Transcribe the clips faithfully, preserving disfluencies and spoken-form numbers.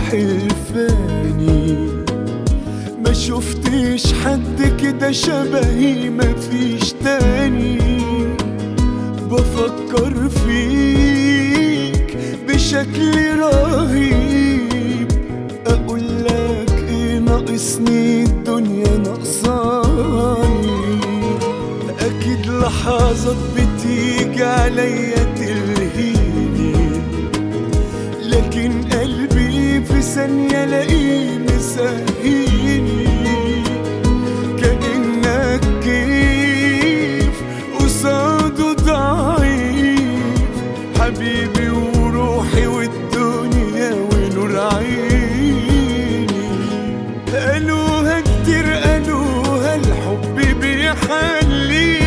حلفاني، ما شفتش حد كده شبهي مفيش تاني. بفكر فيك بشكل رهيب، اقولك ايه ناقصني الدنيا ناقصاني. اكيد لحظات بتيجي عليا تلهيني، لكن قلبي في ثانية لاقيه مسهيني. كأنك كيف قصاده ضعيف، حبيبي وروحي والدنيا ونور عيني. قالوها كتير قالوها الحب بيحلي،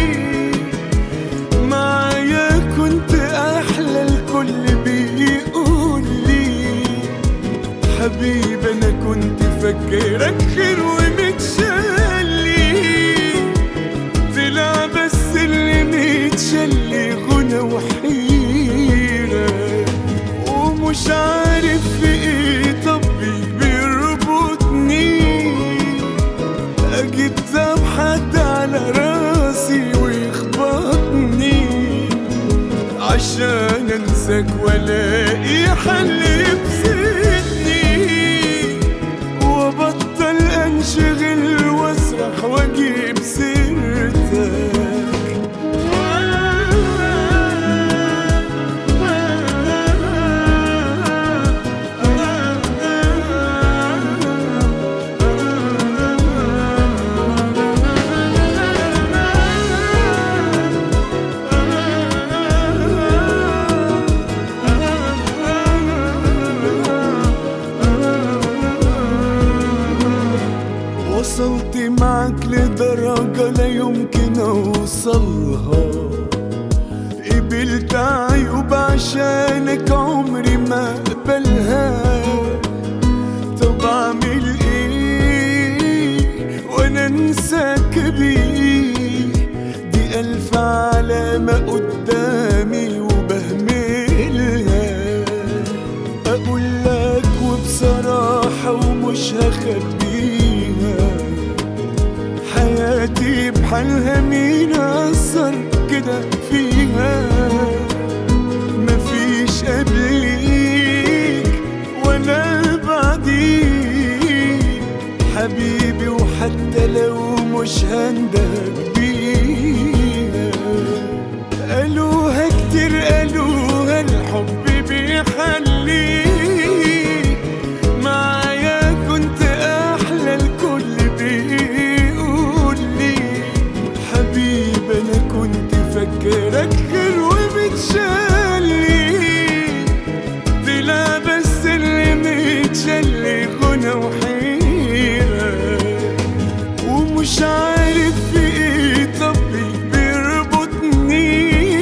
معايا كنت أحلى الكل بيقول لي. حبيبي أنا كنت فاكرك خير ومتشلي، طلع بس اللي متشلي غنى وحيرة. ومش عارف في ايه طبيب بيربطني، اجيب ذنب حد على راسي ويخبطني عشان انساك والاقي حل يبسطني، وابطل انشغل واسرح واجيب سيرتك. وصلت معك لدرجة لا يمكن أوصلها، قبلت عيوب عشانك عمري ما أقبلها. طب أعمل إيه وأنا أنساك بيه؟ دي ألف علامة قدامي وبهملها. أقولك وبصراحة ومش هخبيها، حياتي بحالها مين أثر كده فيها؟ مفيش قبليك ولا بعديك حبيبي، وحتى لو مش هندهك بيها. قالوها كتير قالوها الحب بيحلي، معايا كنت أحلى الكل بيقول لي. حبيبي أنا كنت فاكرك خير ومتشلي، طلع بس اللي متشلي غنى وحيرة. ومش عارف في ايه طبيب بيربطني،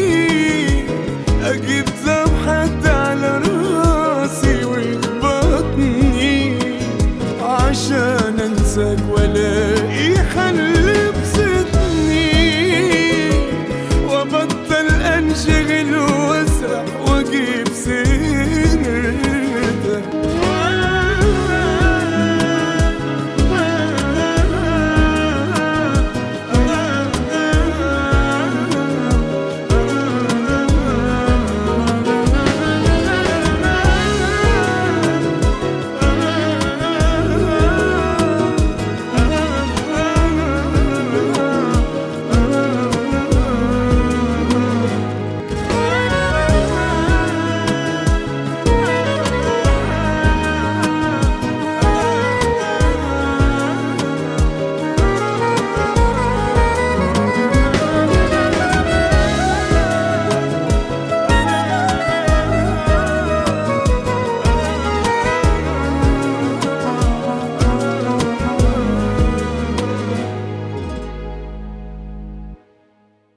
اجيب ذنب حد على راسي ويخبطني عشان انساك والاقي حل يبسطني، وابطل انشغل واسرح واجيب سيرتك.